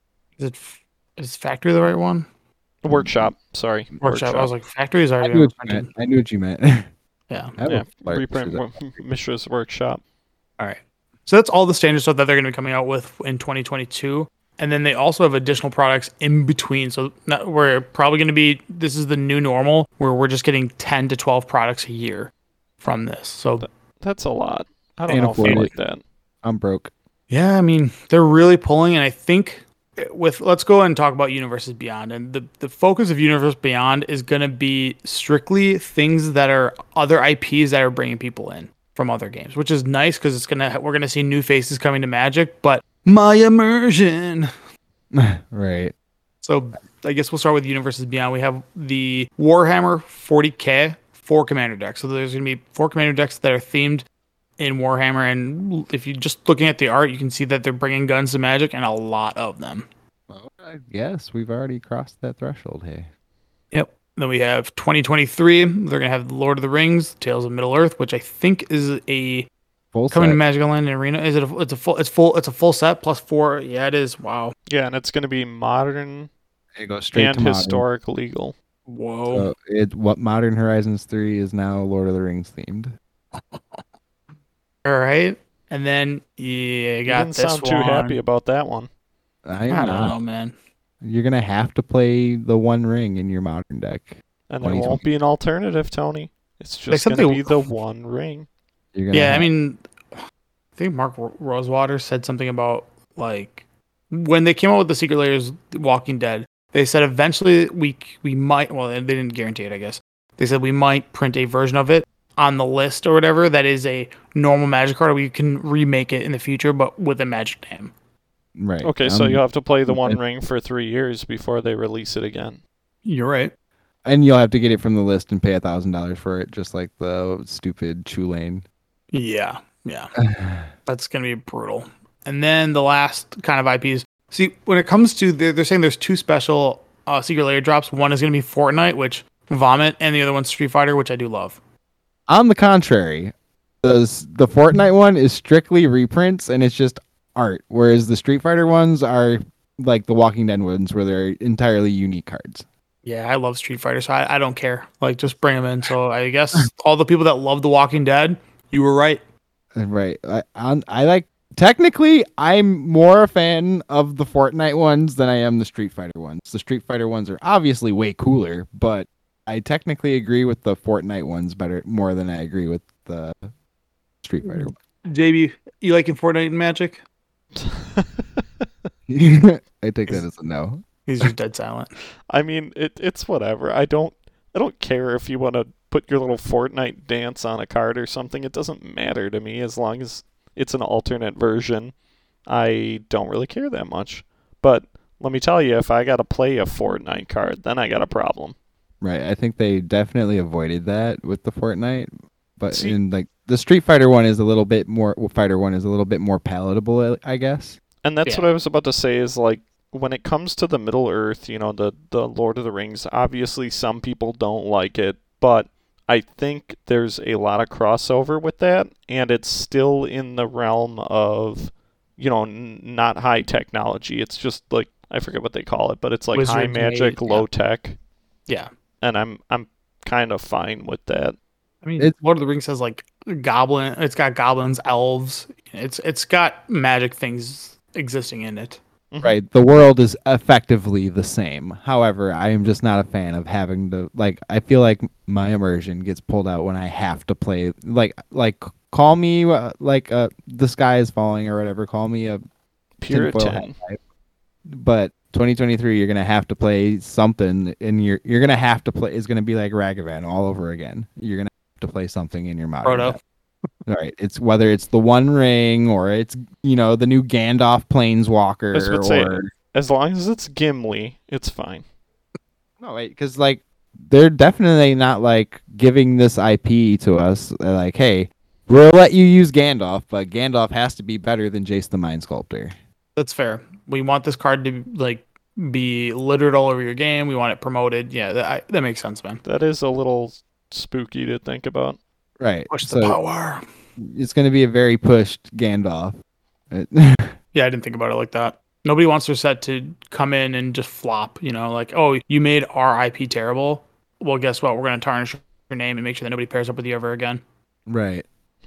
Is Factory the right one? Workshop, sorry. Workshop. I was like, Factory is already I knew what you meant. Yeah. Reprint Mishra's Workshop. All right. So that's all the standard stuff that they're going to be coming out with in 2022. And then they also have additional products in between. So we're probably going to be, this is the new normal, where we're just getting 10 to 12 products a year from this. So that's a lot. I don't know if I like that. I'm broke. Yeah, I mean, they're really pulling, and I think let's go and talk about Universes Beyond. And the focus of Universe Beyond is going to be strictly things that are other IPs that are bringing people in from other games, which is nice because we're going to see new faces coming to Magic, but my immersion. Right. So I guess we'll start with Universes Beyond. We have the Warhammer 40K 4 commander decks. So there's going to be 4 commander decks that are themed in Warhammer, and if you're just looking at the art, you can see that they're bringing guns to Magic, and a lot of them. Well, I guess we've already crossed that threshold, hey. Yep. Then we have 2023. They're going to have Lord of the Rings, Tales of Middle-earth, which I think is a full coming set. to Magic Online and Arena. Is it? It's a full set plus 4. Yeah, it is. Wow. Yeah, and it's going to be modern It goes straight and to historic legal. Whoa. So what Modern Horizons 3 is now Lord of the Rings themed. All right. And then you got didn't this sound one. too happy about that one. I don't know, man. You're going to have to play the One Ring in your Modern deck. And there won't be an alternative, Tony. It's just going to be the One Ring. I mean, I think Mark Rosewater said something about Like when they came out with the Secret Layers Walking Dead, they said eventually we might. Well, they didn't guarantee it, I guess. They said we might print a version of it on the list or whatever that is a normal Magic card. We can remake it in the future, but with a Magic name. Right. Okay, so you'll have to play the One Ring for 3 years before they release it again. You're right. And you'll have to get it from the list and pay $1,000 for it, just like the stupid Chulane. Yeah. That's gonna be brutal. And then the last kind of IPs. See, when it comes to they're saying there's 2 special Secret Layer drops. One is gonna be Fortnite, which Vomit, and the other one's Street Fighter, which I do love. On the contrary, the Fortnite one is strictly reprints and it's just art, whereas the Street Fighter ones are like the Walking Dead ones, where they're entirely unique cards. Yeah, I love Street Fighter, so I don't care. Like, just bring them in. So I guess all the people that love The Walking Dead, you were right. Right. I like. Technically, I'm more a fan of the Fortnite ones than I am the Street Fighter ones. The Street Fighter ones are obviously way cooler, but I technically agree with the Fortnite ones more than I agree with the Street Fighter ones. JB, you liking Fortnite and Magic? I take that as a no. He's just dead silent. I mean, it's whatever. I don't care if you want to put your little Fortnite dance on a card or something. It doesn't matter to me as long as it's an alternate version. I don't really care that much. But let me tell you, if I got to play a Fortnite card, then I got a problem. Right. I think they definitely avoided that with the Fortnite. But in like the Street Fighter one is a little bit more palatable, I guess. And that's what I was about to say is like when it comes to the Middle Earth, you know, the Lord of the Rings, obviously some people don't like it, but I think there's a lot of crossover with that, and it's still in the realm of, you know, not high technology. It's just like, I forget what they call it, but it's like high magic, low tech. Yeah. And I'm kind of fine with that. I mean, Lord of the Rings has like goblin. It's got goblins, elves. It's got magic things existing in it. Right. The world is effectively the same. However, I am just not a fan of having to I feel like my immersion gets pulled out when I have to play like call me the sky is falling or whatever. Call me a Puritan. But 2023, you're gonna have to play something, and you're gonna have to play. It's gonna be like Ragavan all over again. You're gonna have to play something in your modern. Frodo. Right. It's whether it's the One Ring or it's the new Gandalf Planeswalker as long as it's Gimli, it's fine. No, wait, because they're definitely not giving this IP to us. Like, hey, we'll let you use Gandalf, but Gandalf has to be better than Jace the Mind Sculptor. That's fair. We want this card to be littered all over your game. We want it promoted. Yeah, that makes sense, man. That is a little spooky to think about. Right. Push the power. It's going to be a very pushed Gandalf. Yeah, I didn't think about it like that. Nobody wants their set to come in and just flop, like, oh, you made our IP terrible. Well, guess what? We're going to tarnish your name and make sure that nobody pairs up with you ever again. Right.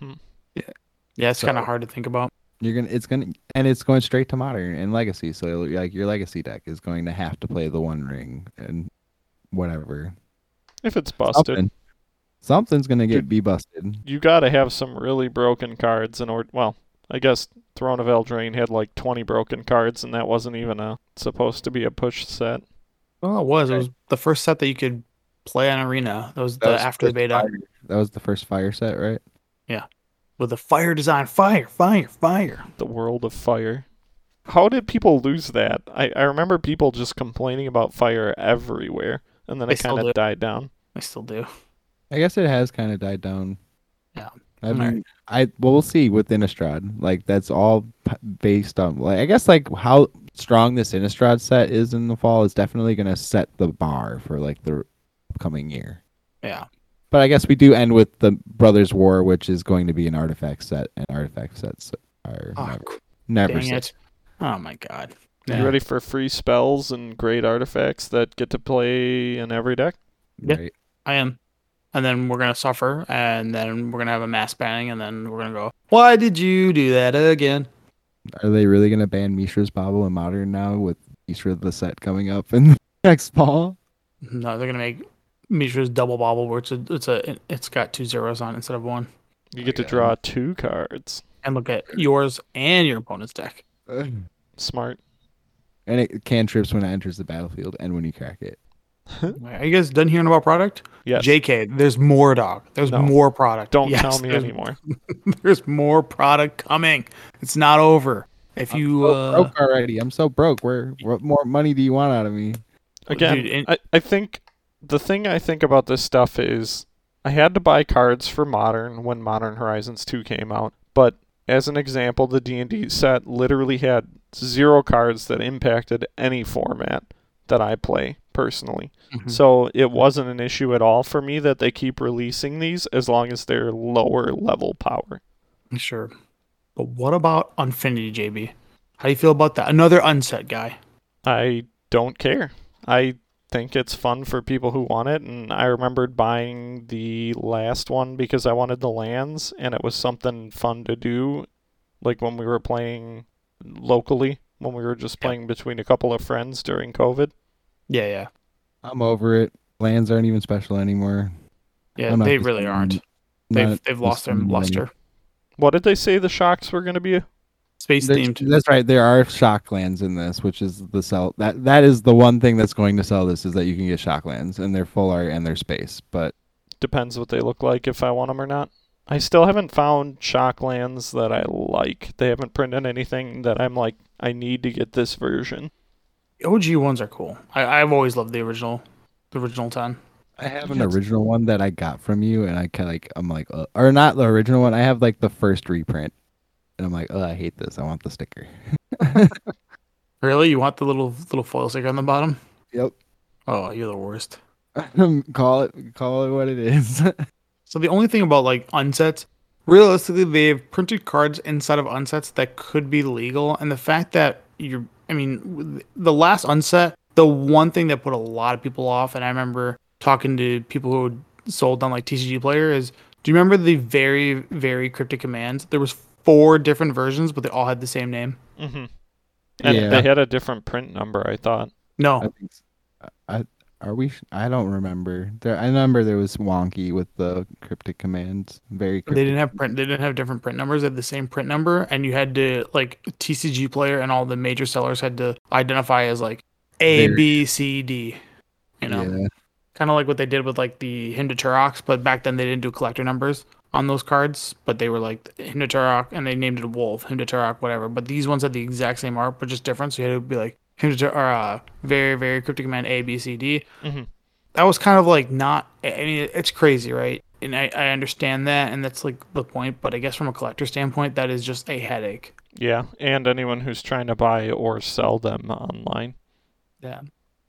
Yeah, it's kind of hard to think about. It's going straight to Modern and Legacy. So your Legacy deck is going to have to play the One Ring and whatever. If it's busted. Something's going to be busted. You got to have some really broken cards in order. Well, I guess Throne of Eldraine had 20 broken cards, and that wasn't even supposed to be a push set. Well, it was. It was the first set that you could play on Arena. That was after the beta. That was the first fire set, right? Yeah. With the fire design. Fire. The World of Fire. How did people lose that? I remember people just complaining about fire everywhere, and then it kind of died down. I still do. I guess it has kind of died down. Yeah. We'll see with Innistrad. That's all based on I guess how strong this Innistrad set is in the fall is definitely going to set the bar for the upcoming year. Yeah. But I guess we do end with the Brothers War, which is going to be an artifact set, and artifact sets are never dang it. Oh my god. Are you ready for free spells and great artifacts that get to play in every deck? Yeah, right. I am. And then we're going to suffer, and then we're going to have a mass banning, and then we're going to go, why did you do that again? Are they really going to ban Mishra's Bauble in Modern now with Mishra the set coming up in next fall? No, they're going to make Mishra's double bauble where it's got 2 zeros on it instead of 1. You get to draw 2 cards. And look at yours and your opponent's deck. Smart. And it cantrips when it enters the battlefield and when you crack it. Are you guys done hearing about product? Yes. JK, there's more, dog. There's No. more product. Don't Yes, tell me there's- anymore. There's more product coming. It's not over. If I'm you so broke already. I'm so broke. What more money do you want out of me? Again, Dude, I think the thing I think about this stuff is I had to buy cards for Modern when Modern Horizons 2 came out, but as an example, the D&D set literally had 0 cards that impacted any format that I play personally. Mhm. So it wasn't an issue at all for me that they keep releasing these as long as they're lower level power. Sure. But what about Unfinity, JB? How do you feel about that? Another unset guy. I don't care. I think it's fun for people who want it, and I remembered buying the last one because I wanted the lands, and it was something fun to do, like when we were playing locally, when we were just playing between a couple of friends during COVID. Yeah. I'm over it. Lands aren't even special anymore. Yeah, I'm not they just really saying- aren't. not They've lost their just saying luster. What did they say the shocks were going to be? Space themed. That's right. There are shock lands in this, which is the sell. That is the one thing that's going to sell this is that you can get shock lands and they're full art and they're space. But Depends what they look like if I want them or not. I still haven't found shock lands that I like. They haven't printed anything that I'm like, I need to get this version. OG ones are cool. I've always loved the original 10. I have an original one that I got from you, and I kind of like I'm like, or not the original one. I have like the first reprint, and I'm like, oh, I hate this. I want the sticker. Really? You want the little foil sticker on the bottom? Yep. Oh, you're the worst. Call it what it is. So the only thing about like unsets, realistically, they've printed cards inside of unsets that could be legal, and the fact that the last unset, the one thing that put a lot of people off, and I remember talking to people who sold on like TCG Player is, do you remember the very, very cryptic commands? There was 4 different versions, but they all had the same name. Mm-hmm. And Yeah. they had a different print number, I thought. No, I think are we? I don't remember. I remember there was wonky with the cryptic commands. Very cryptic. they didn't have print. They didn't have different print numbers. They had the same print number, and you had to like TCG Player and all the major sellers had to identify as like A, Very- B, C, D. You know, Yeah. kind of like what they did with like the Hymn to Turok, but back then they didn't do collector numbers on those cards, but they were like Hymn to Turok, and they named it Wolf, Hymn to Turok, whatever. But these ones had the exact same art, but just different. So you had to be like Hymn to or very, very cryptic command A, B, C, D. Mm-hmm. That was kind of like not. I mean, it's crazy, right? And I understand that, and that's like the point. But I guess from a collector standpoint, that is just a headache. Yeah, and anyone who's trying to buy or sell them online. Yeah.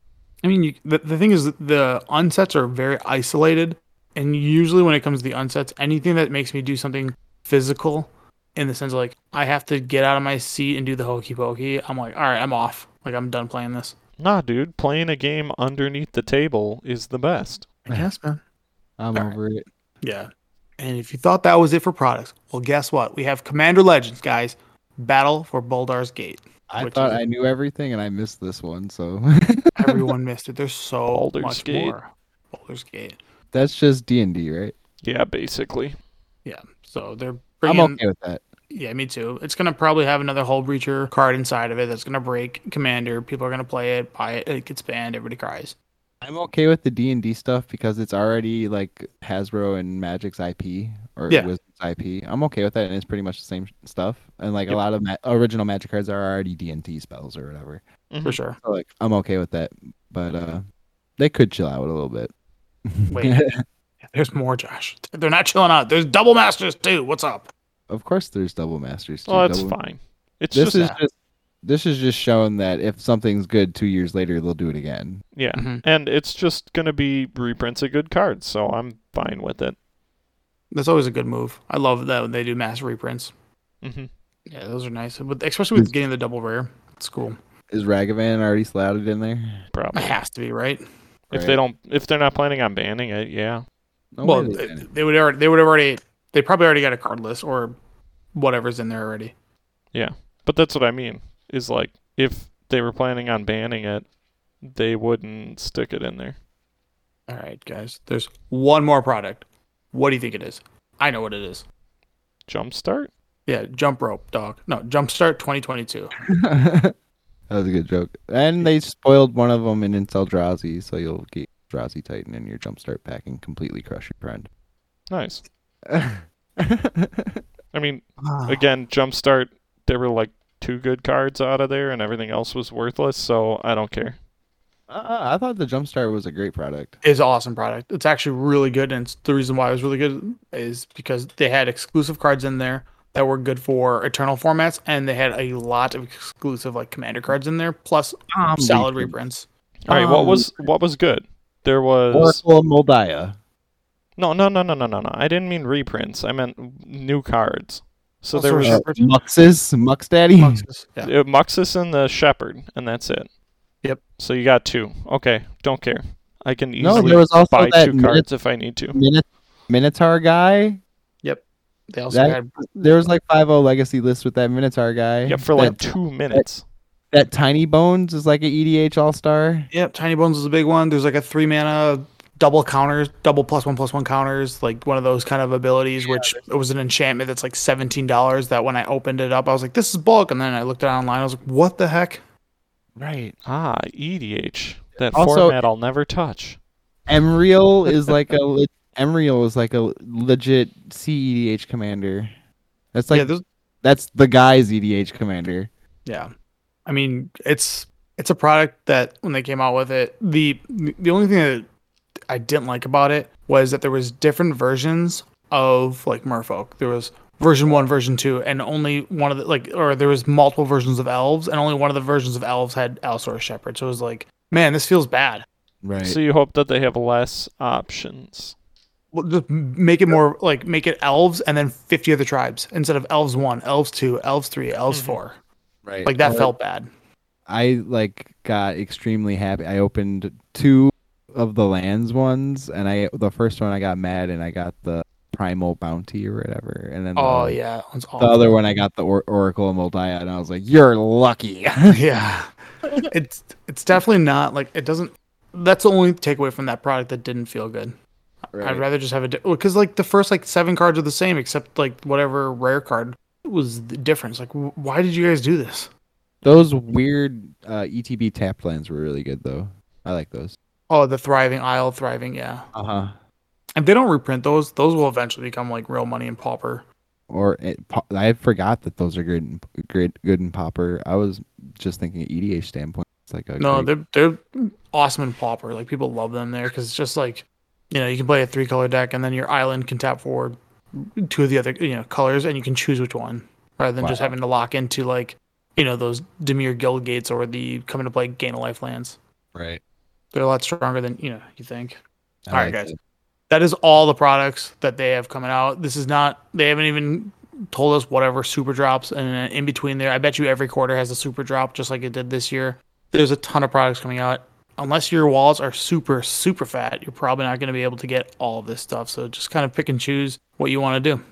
I mean, the thing is, the unsets are very isolated, and usually when it comes to the unsets, anything that makes me do something physical, in the sense of like I have to get out of my seat and do the hokey pokey, I'm like, all right, I'm off. Like I'm done playing this. Nah, dude, playing a game underneath the table is the best. I guess, man. I'm All right. over it. Yeah. And if you thought that was it for products, well, guess what? We have Commander Legends, guys. Battle for Baldur's Gate. I Which thought is- I knew everything, and I missed this one. So Everyone missed it. There's so Baldur's much Gate. more. Baldur's Gate. that's just D&D, right? Yeah, basically. Yeah. So they're I'm bringing. okay with that. Yeah, me too. It's gonna probably have another Hull Breacher card inside of it that's gonna break Commander. People are gonna play it, buy it. It gets banned. Everybody cries. I'm okay with the D&D stuff because it's already like Hasbro and Magic's IP or Yeah. Wizards IP. I'm okay with that, and it's pretty much the same stuff. And like Yep. a lot of original Magic cards are already D&D spells or whatever. Mhm. For sure. So like I'm okay with that, but they could chill out a little bit. Wait. There's more, Josh. They're not chilling out. There's Double Masters too. What's up? Of course, there's double masters. Too. Well, that's Double- fine. It's This just is this is just showing that if something's good 2 years later, they'll do it again. yeah, Mhm. and it's just gonna be reprints of good cards, so I'm fine with it. That's always a good move. I love that when they do mass reprints. Hmm. Yeah, those are nice. But especially with getting the double rare. It's cool. Is Ragavan already slotted in there? Probably. It has to be, right? If they don't, if they're not planning on banning it, yeah. No Well, way they didn't. they would have already. They probably already got a card list or whatever's in there already. But that's what I mean. Is like if they were planning on banning it, they wouldn't stick it in there. All right, guys. There's one more product. What do you think it is? I know what it is. Jumpstart? Yeah, jump rope, dog. No, Jumpstart 2022. That was a good joke. And they spoiled one of them in Eldrazi, so you'll get Eldrazi Titan in your Jumpstart pack and completely crush your friend. Nice. I mean, again, Jumpstart, there were like 2 good cards out of there, and everything else was worthless, so I don't care. I thought the Jumpstart was a great product. It's an awesome product. It's actually really good, and the reason why it was really good is because they had exclusive cards in there that were good for Eternal formats, and they had a lot of exclusive like Commander cards in there, plus solid reprints. All right, what was good? There was Oracle of Moldiah. No. I didn't mean reprints. I meant new cards. So Also there was Muxus Daddy. Muxus, yeah. Muxus and the Shepherd, and that's it. Yep. So you got 2. Okay, don't care. I can No, easily there was also buy that 2 cards if I need to. Minotaur guy. Yep. They also had There was like 5-0 legacy list with that Minotaur guy. Yep, for like 2 minutes. That Tiny Bones is like an EDH All-Star. Yep, Tiny Bones is a big one. There's like a 3-mana double counters, double +1/+1 counters, like one of those kind of abilities, which it was an enchantment that's like $17 that when I opened it up, I was like, this is bulk. And then I looked it online. I was like, what the heck? Right. EDH. That Also- format I'll never touch. Emriel is like a legit CEDH commander. That's like that's the guy's EDH commander. Yeah. I mean, it's a product that when they came out with it, the only thing that I didn't like about it was that there was different versions of like Merfolk. There was version 1, version 2, and only one of the or there was multiple versions of elves, and only one of the versions of elves had Allosaurus Shepherd. So it was like, man, this feels bad. Right. So you hope that they have less options. Well, just make it more like make it elves and then 50 other tribes instead of elves 1, elves 2, elves 3, elves 4. Right. Like that felt bad. I got extremely happy. I opened 2 of the lands ones, and the first one I got mad, and I got the Primal Bounty or whatever, and then That one's awful. the other one I got the Oracle of Moldiah, and I was like, "You're lucky." Yeah, it's definitely not like it doesn't. That's the only takeaway from that product that didn't feel good. Right. I'd rather just have because like the first like 7 cards are the same except like whatever rare card was the difference. Like, why did you guys do this? Those weird ETB tapped lands were really good though. I like those. Oh, the Thriving Isle, yeah. If they don't reprint those will eventually become like real money in Pauper. I forgot that those are good in Pauper. I was just thinking EDH standpoint. It's like they're awesome in Pauper. Like people love them there because it's just like, you can play a 3-color deck and then your island can tap forward 2 of the other colors and you can choose which one rather than just having to lock into like those Dimir Guild Gates or the come into play Gain of Life lands. Right. They're a lot stronger than you think. I All right, like guys. it. That is all the products that they have coming out. This is not. They haven't even told us whatever super drops, and in between there, I bet you every quarter has a super drop, just like it did this year. There's a ton of products coming out. Unless your walls are super, super fat, you're probably not going to be able to get all of this stuff. So just kind of pick and choose what you want to do.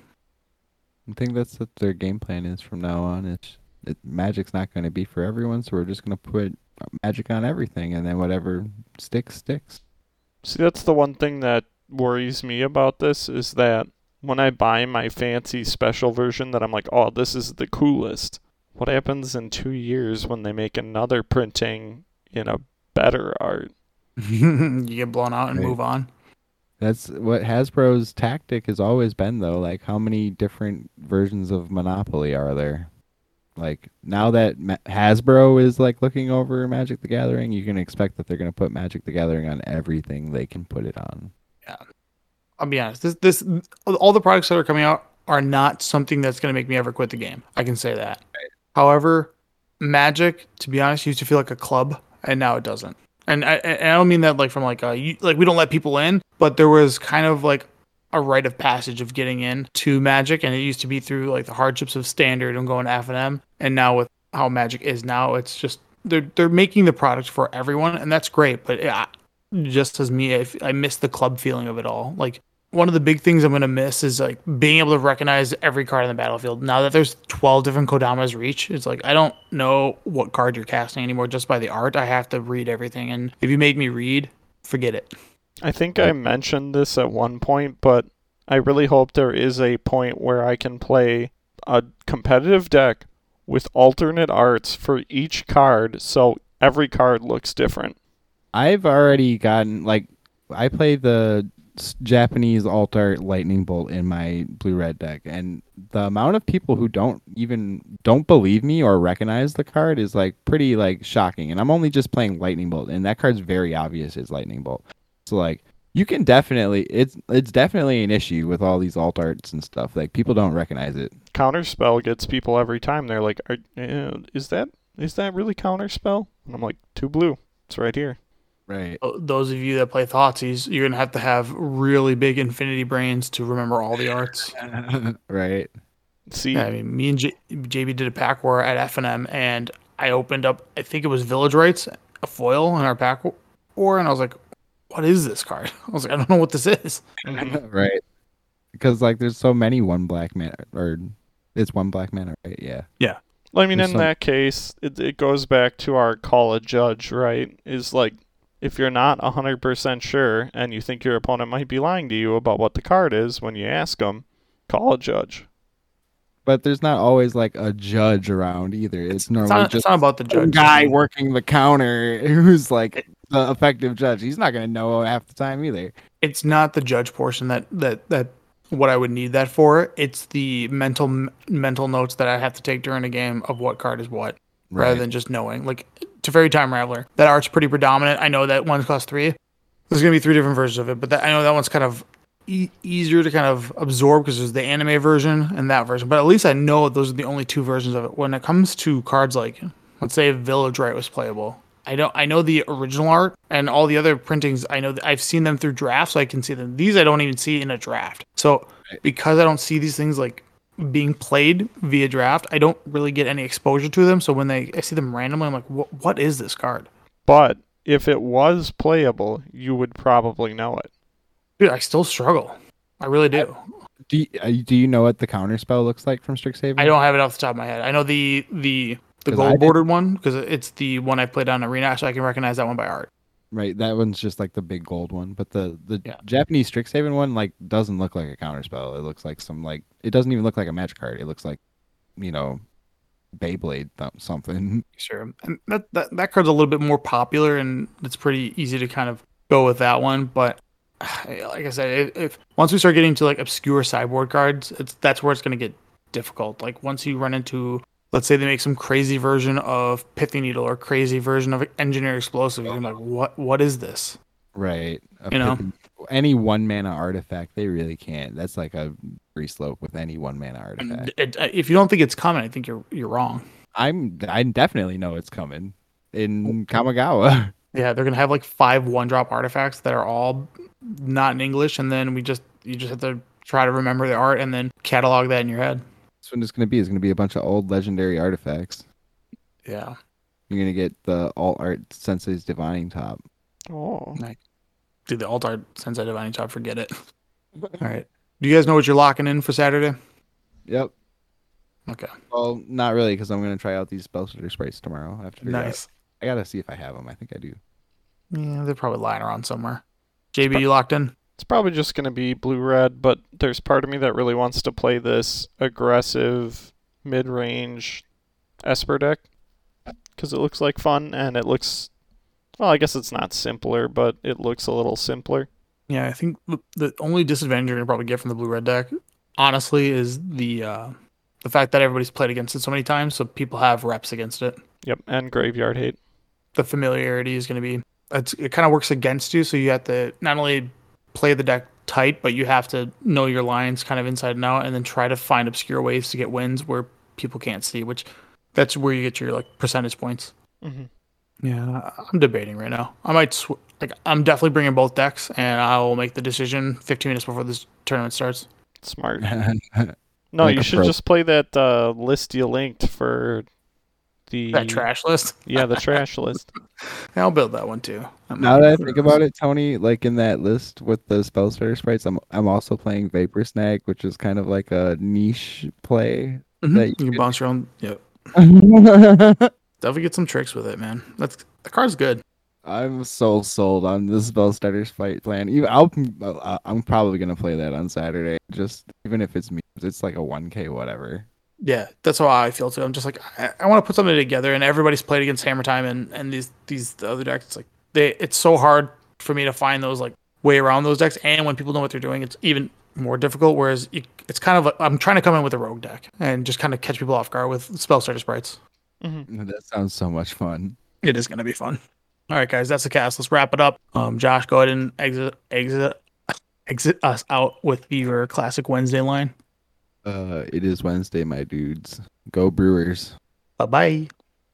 I think that's what their game plan is from now on. Magic's not going to be for everyone, so we're just going to put Magic on everything, and then whatever sticks. See, that's the one thing that worries me about this is that when I buy my fancy special version that I'm like, oh, this is the coolest. What happens in 2 years when they make another printing in a better art? You get blown out and move on. That's what Hasbro's tactic has always been, though. Like, how many different versions of Monopoly are there? Like, now that Hasbro is like looking over Magic the Gathering, you can expect that they're going to put Magic the Gathering on everything they can put it on. Yeah, I'll be honest. This all the products that are coming out are not something that's going to make me ever quit the game. I can say that. Right. However, Magic, to be honest, used to feel like a club, and now it doesn't. And I don't mean that like from like we don't let people in, but there was kind of like a rite of passage of getting in to Magic, and it used to be through like the hardships of Standard and going to F&M, and now with how Magic is now, it's just they're making the product for everyone, and that's great. But just as me, I miss the club feeling of it all. Like one of the big things I'm gonna miss is like being able to recognize every card on the battlefield. Now that there's 12 different Kodama's Reach, it's like I don't know what card you're casting anymore just by the art. I have to read everything, and if you make me read, forget it. I think I mentioned this at one point, but I really hope there is a point where I can play a competitive deck with alternate arts for each card, so every card looks different. I've already gotten I play the Japanese alt art lightning bolt in my blue red deck, and the amount of people who don't believe me or recognize the card is like pretty like shocking. And I'm only just playing lightning bolt, and that card's very obvious is lightning bolt. So like you can definitely it's definitely an issue with all these alt arts and stuff. Like people don't recognize it. Counterspell gets people every time. They're like, is that really Counterspell? And I'm like, 2 blue. It's right here. Right. Those of you that play Thoughtseize, you're going to have really big infinity brains to remember all the arts. Right. See, Yeah, I mean, me and JB did a pack war at F&M, and I opened up, I think it was Village Rites, a foil in our pack war, and I was like, what is this card? I was like, I don't know what this is. Right. Because like there's so many one black mana, or it's one black mana, right? Yeah. Yeah. Well, I mean, in that case, it goes back to our call a judge, right? Is like, if you're not 100% sure and you think your opponent might be lying to you about what the card is when you ask them, call a judge. But there's not always like a judge around either. It's normally it's not about the judge. Guy working the counter who's like the effective judge. He's not going to know half the time either. It's not the judge portion that what I would need that for. It's the mental notes that I have to take during a game of what card is what, rather than just knowing. Like Teferi Time Raveler, that art's pretty predominant. I know that one's cost 3. There's gonna be 3 different versions of it, but I know that one's kind of easier to kind of absorb because there's the anime version and that version. But at least I know those are the only 2 versions of it. When it comes to cards like, let's say Village Rite was playable, I know the original art and all the other printings. I know that I've seen them through drafts, so I can see them. These I don't even see in a draft. So because I don't see these things like being played via draft, I don't really get any exposure to them. So when I see them randomly, I'm like, what is this card? But if it was playable, you would probably know it. Dude, I still struggle. I really do. Do you know what the counter spell looks like from Strixhaven? I don't have it off the top of my head. I know the gold bordered one because it's the one I played on Arena, so I can recognize that one by art. Right, that one's just like the big gold one, but the Japanese Strixhaven one like doesn't look like a counterspell. It looks like it doesn't even look like a magic card. It looks like, Beyblade something. Sure, and that card's a little bit more popular, and it's pretty easy to kind of go with that one. But like I said, if once we start getting to like obscure sideboard cards, that's where it's going to get difficult. Like once you run into, let's say they make some crazy version of Pithy Needle or crazy version of Engineer Explosive, you're like, what is this? Right. Any 1 mana artifact, they really can't. That's like a free slope with any 1 mana artifact. If you don't think it's coming, I think you're wrong. I definitely know it's coming in Kamigawa. Yeah, they're gonna have like 5 1-drop artifacts that are all not in English, and then you just have to try to remember the art and then catalog that in your head. That's what it's gonna be. It's gonna be a bunch of old legendary artifacts. Yeah. You're gonna get the alt art Sensei's Divining Top. Oh. Nice. Dude, the alt art Sensei Divining Top, forget it. All right. Do you guys know what you're locking in for Saturday? Yep. Okay. Well, not really, because I'm gonna try out these Spellstutter sprites tomorrow. I have to figure Nice. out. I gotta see if I have them. I think I do. Yeah, they're probably lying around somewhere. JB, you locked in? It's probably just going to be blue-red, but there's part of me that really wants to play this aggressive mid-range Esper deck because it looks like fun and it looks, well, I guess it's not simpler, but it looks a little simpler. Yeah, I think the only disadvantage you're going to probably get from the blue-red deck, honestly, is the fact that everybody's played against it so many times, so people have reps against it. Yep, and Graveyard Hate. The familiarity is going to be, it kind of works against you, so you have to not only play the deck tight, but you have to know your lines kind of inside and out, and then try to find obscure ways to get wins where people can't see, which that's where you get your like percentage points. Mm-hmm. Yeah, I'm debating right now. I might I'm definitely bringing both decks, and I will make the decision 15 minutes before this tournament starts. Smart. No, you should just play that list you linked for that trash list. Yeah, the trash list. I'll build that one too. Now that I think about it, Tony, like in that list with the Spellstutter sprites, I'm also playing Vapor Snag, which is kind of like a niche play. Mm-hmm. That you can bounce around. Yep. Definitely get some tricks with it, man. The card's good. I'm so sold on this Spellstarter's fight plan. I'm probably gonna play that on Saturday. Just even if it's me, it's like a 1K whatever. Yeah, that's how I feel too. I'm just like I want to put something together, and everybody's played against Hammer Time and these other decks. It's like it's so hard for me to find those like way around those decks, and when people know what they're doing, it's even more difficult. Whereas it's kind of I'm trying to come in with a rogue deck and just kind of catch people off guard with spell starter sprites. Mm-hmm. That sounds so much fun. It is gonna be fun. All right, guys, that's the cast. Let's wrap it up. Josh, go ahead and exit us out with your classic Wednesday line. It is Wednesday, my dudes. Go Brewers. Bye bye.